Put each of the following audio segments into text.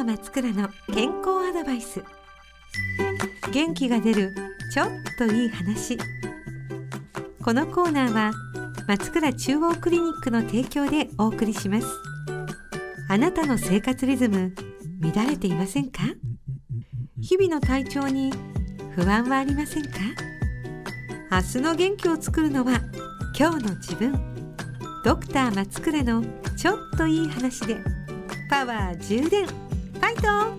ー松倉の健康アドバイス。元気が出るちょっといい話。このコーナーは松倉中央クリニックの提供でお送りします。あなたの生活リズム乱れていませんか？日々の体調に不安はありませんか？明日の元気を作るのは今日の自分。ドクター松倉のちょっといい話でパワー充電。ファイ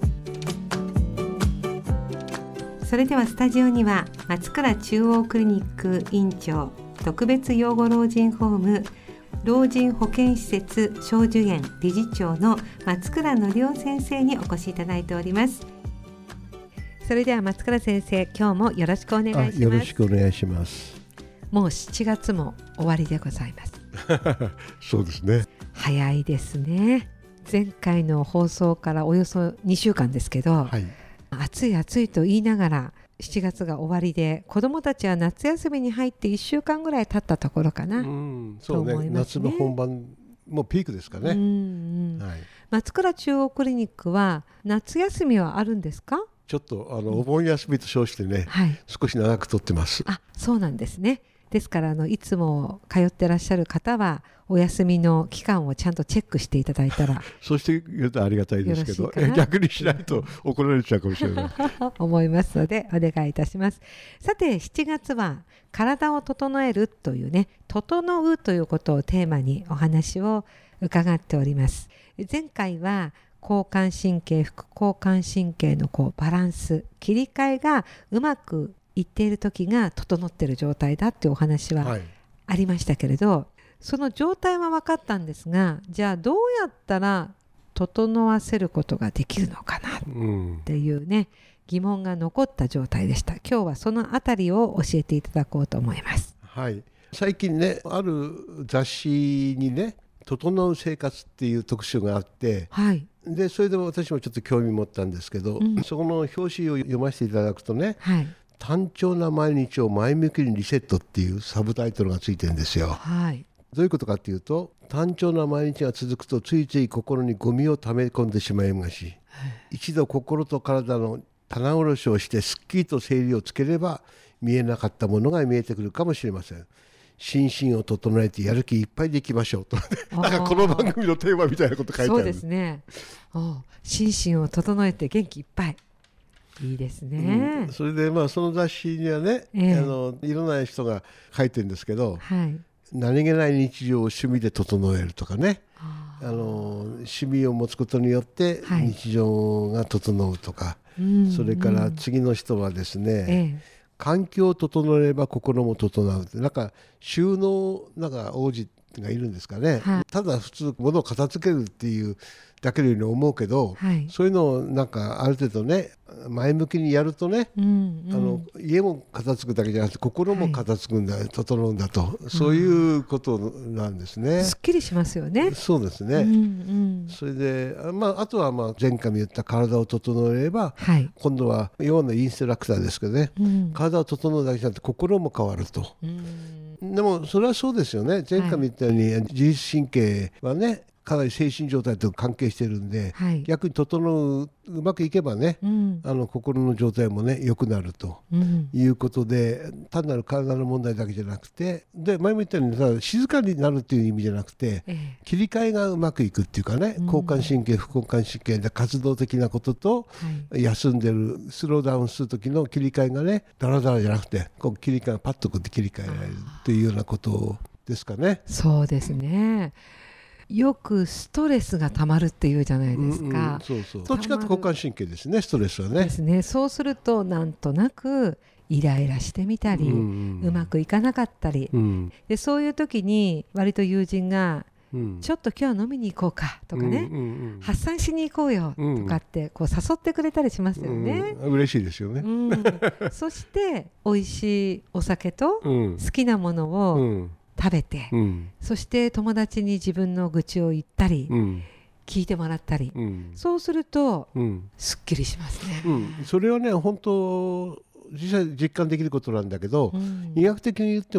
ト。それではスタジオには松倉中央クリニック院長、特別養護老人ホーム老人保健施設小寿園理事長の松倉則夫先生にお越しいただいております。それでは松倉先生、今日もよろしくお願いします。 よろしくお願いします。 もう7月も終わりでございます。 そうですね。 早いですね。前回の放送からおよそ2週間ですけど、はい、暑い暑いと言いながら7月が終わりで、子どもたちは夏休みに入って1週間ぐらい経ったところかな、 そうね、夏の本番もうピークですかね。 はい、松倉中央クリニックは夏休みはあるんですか？ ちょっとお盆休みと称してね、はい、少し長く取ってます。 そうなんですね。ですからいつも通ってらっしゃる方はお休みの期間をちゃんとチェックしていただいたらそうして言うとありがたいですけど、逆にしないと怒られちゃうかもしれない思いますのでお願いいたします。さて、7月は体を整えるというね、整うということをテーマにお話を伺っております。前回は交感神経副交感神経のバランス、切り替えがうまくいっている時が整っている状態だっていうお話はありましたけれど、その状態は分かったんですが、じゃあどうやったら整わせることができるのかなっていうね、疑問が残った状態でした。今日はそのあたりを教えていただこうと思います。 はい、最近ね、ある雑誌にね、整う生活っていう特集があって、はい、でそれで私もちょっと興味持ったんですけど、そこの表紙を読ませていただくとね、はい、単調な毎日を前向きにリセットっていうサブタイトルがついてるんですよ。はい、どういうことかっていうと、単調な毎日が続くとついつい心にゴミを溜め込んでしまいますし、一度心と体の棚卸しをしてすっきりと整理をつければ見えなかったものが見えてくるかもしれません。心身を整えてやる気いっぱいでいきましょうとなんかこの番組のテーマみたいなこと書いてある。 そうですね。心身を整えて元気いっぱい、いいですね。 それでその雑誌にはね、いろんな人が書いてるんですけど、はい、何気ない日常を趣味で整えるとかね、趣味を持つことによって日常が整うとか、それから次の人はですね、環境を整えれば心も整うって、なんか収納王子がいるんですかね、はい、ただ普通物を片付けるっていうだけのように思うけど、はい、そういうのをなんかある程度ね、前向きにやるとね、家も片付くだけじゃなくて心も片付くんだ、はい、整うんだと、そういうことなんですね。 すっきりしますよね。 そうですね。それで、あとは前回も言った体を整えれば、はい、今度は要のインストラクターですけどね、体を整うだけじゃなくて心も変わると。でもそれはそうですよね。前回も言ったように、自律神経はね、かなり精神状態と関係してるんで、はい、逆に整うまくいけばね、心の状態もね良くなるということで、単なる体の問題だけじゃなくて、で前も言ったようにただ静かになるっていう意味じゃなくて、切り替えがうまくいくっていうかね、交感神経副交感神経で活動的なことと、休んでるスローダウンする時の切り替えがね、ダラダラじゃなくて切り替えがパッと切り替えられるっていうようなことですかね。 そうですね。よくストレスがたまるっていうじゃないですか。 どっちかと交感神経ですね、ストレスはね。 ですね。そうするとなんとなくイライラしてみたり、うまくいかなかったり、でそういう時に割と友人が、ちょっと今日飲みに行こうかとかね、発散しに行こうよとかって誘ってくれたりしますよね。 嬉しいですよね。 そして美味しいお酒と好きなものを食べて、そして友達に自分の愚痴を言ったり、聞いてもらったり、そうすると、すっきりしますね。 それはね、本当実際実感できることなんだけど、医学的に言ってもね、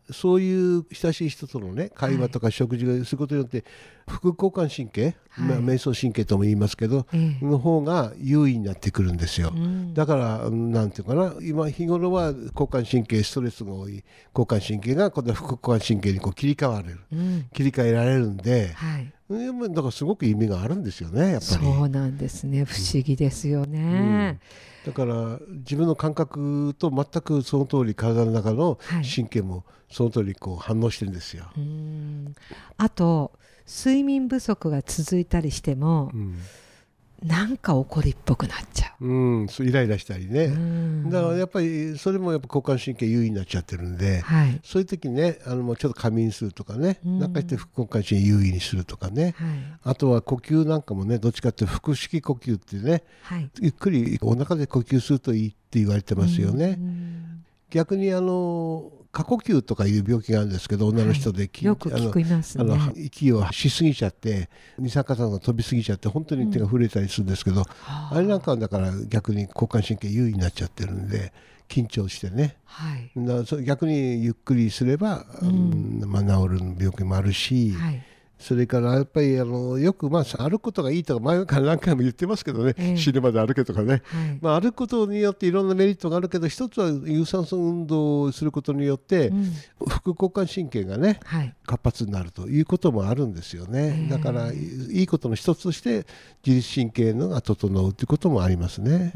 そういう親しい人とのね会話とか食事をすることによって副交感神経、迷走神経とも言いますけど、の方が優位になってくるんですよ。だからなんていうかな、今日頃は交感神経ストレスが多い交感神経が今度は副交感神経にこう切り替えられるんで、だからすごく意味があるんですよね、やっぱり。 そうなんですね、不思議ですよね。 だから自分の感覚と全くその通り体の中の神経もその通りこう反応してるんですよ。 あと睡眠不足が続いたりしても、なんか怒りっぽくなっちゃう。 イライラしたりね。だからやっぱりそれもやっぱ交感神経優位になっちゃってるんで、そういう時にねもうちょっと仮眠するとかね、なんかして副交感神経優位にするとかね、あとは呼吸なんかもねどっちかって腹式呼吸ってね、ゆっくりお腹で呼吸するといいって言われてますよね。逆に過呼吸とかいう病気があるんですけど、女の人で、 よく聞きますね。 息をしすぎちゃって二酸化炭素が飛びすぎちゃって本当に手が震えたりするんですけど、あれなんかはだから逆に交感神経優位になっちゃってるんで緊張してね、逆にゆっくりすれば、治る病気もあるし、それからやっぱりよく歩くことがいいとか前から何回も言ってますけどね、死ぬまで歩けとかね、歩くことによっていろんなメリットがあるけど、一つは有酸素運動をすることによって、副交感神経がね、活発になるということもあるんですよね。だからいいことの一つとして自律神経のが整うということもありますね。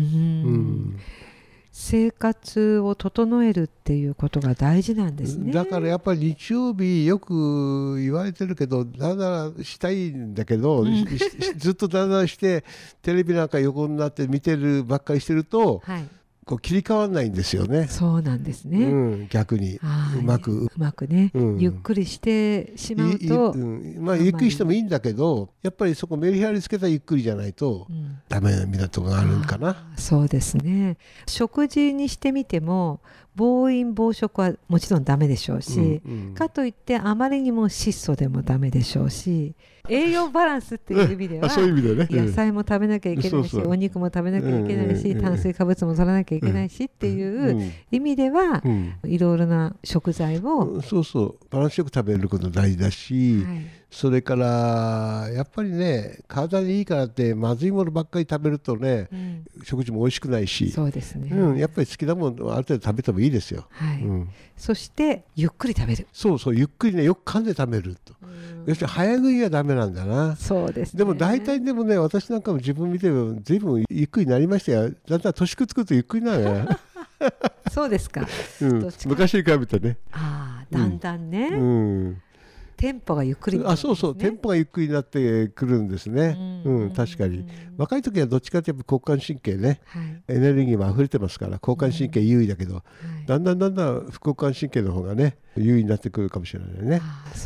生活を整えるっていうことが大事なんですね。 だからやっぱり日曜日よく言われてるけど、だらだらしたいんだけど、ずっとだらだらしてテレビなんか横になって見てるばっかりしてると、こう切り替わらないんですよね。 そうなんですね。 逆にうまくね、ゆっくりしてしまうと、 ゆっくりしてもいいんだけど、やっぱりそこメリハリつけたゆっくりじゃないとダメなところがあるんかな。 そうですね。食事にしてみても暴飲暴食はもちろんダメでしょうし、かといってあまりにも質素でもダメでしょうし、栄養バランスっていう意味では野菜も食べなきゃいけないし、お肉も食べなきゃいけないし、炭水化物も取らなきゃいけないしっていう意味ではいろいろな食材をバランスよく食べること大事だし、それからやっぱりね、体にいいからってまずいものばっかり食べるとね、食事も美味しくないし、 そうですね、 やっぱり好きなものある程度食べてもいいですよ。 そしてゆっくり食べる。 ゆっくりね、よく噛んで食べると。要するに早食いはダメなんだな。 そうですね。 でも大体でもね、私なんかも自分見ても随分ゆっくりになりましたよ。だんだん年食うとゆっくりなのよ。 そうですか。 昔に比べてね。 だんだんね。テンポがゆっくりになるんですね。 そうテンポがゆっくりになってくるんですね。確かに若い時はどっちかというと交感神経ね、エネルギーも溢れてますから交感神経優位だけど、だんだん副交感神経の方がね優位になってくるかもしれないね。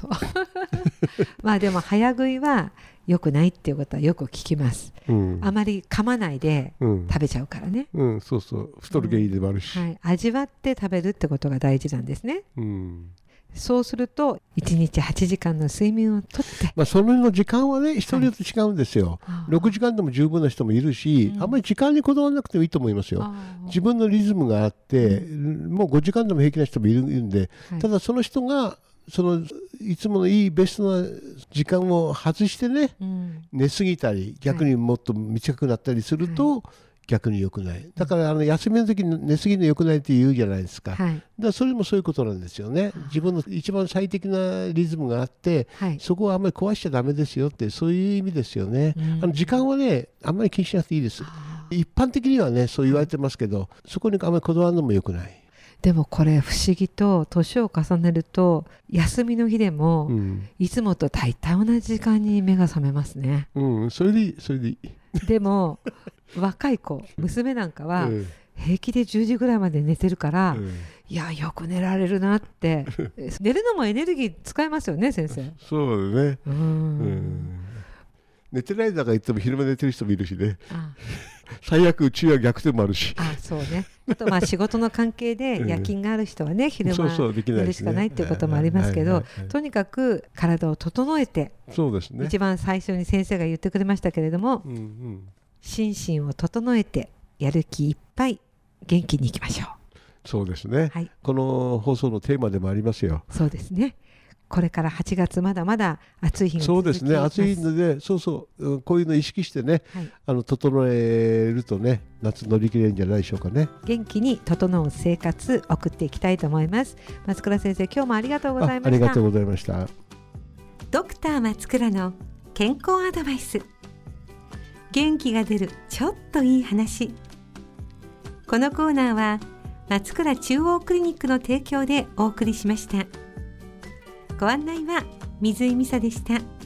でも早食いは良くないっていうことはよく聞きます。あまり噛まないで食べちゃうからね。 太る原因でもあるし、 味わって食べるってことが大事なんですね。そうすると1日8時間の睡眠をとって、 その時間はね人によって違うんですよ。6時間でも十分な人もいるし、あんまり時間にこだわらなくてもいいと思いますよ。自分のリズムがあって、もう5時間でも平気な人もいるんで、ただその人がいつものいいベストな時間を外してね、寝すぎたり逆にもっと短くなったりすると、逆に良くない。だから休みの時に寝すぎるの良くないって言うじゃないですか。だからそれもそういうことなんですよね。自分の一番最適なリズムがあって、そこはあんまり壊しちゃダメですよって、そういう意味ですよね。時間はねあんまり気にしなくていいです。一般的にはねそう言われてますけど、そこにあんまりこだわるのも良くない。 でもこれ不思議と年を重ねると休みの日でも、いつもと大体同じ時間に目が覚めますね。 それでいいでも若い子、娘なんかは平気で10時ぐらいまで寝てるから、いやよく寝られるなって寝るのもエネルギー使いますよね、先生。 そうだね。寝てないだから言っても昼間寝てる人もいるしね。最悪うちは逆でもあるし。 そうね。あと仕事の関係で夜勤がある人はね、昼間寝るしかないっていうこともありますけど、とにかく体を整えて、一番最初に先生が言ってくれましたけれども、心身を整えてやる気いっぱい元気にいきましょう。 そうですね、はい、この放送のテーマでもありますよ。 そうですね。これから8月まだまだ暑い日が続きます。 そうですね、暑いので、こういうのを意識してね、はい、整えるとね、夏乗り切れるんじゃないでしょうかね。 元気に整う生活送っていきたいと思います。松倉先生、今日もありがとうございました。 ありがとうございました。 ドクター松倉の健康アドバイス。元気が出るちょっといい話。このコーナーは松倉中央クリニックの提供でお送りしました。ご案内は水井美沙でした。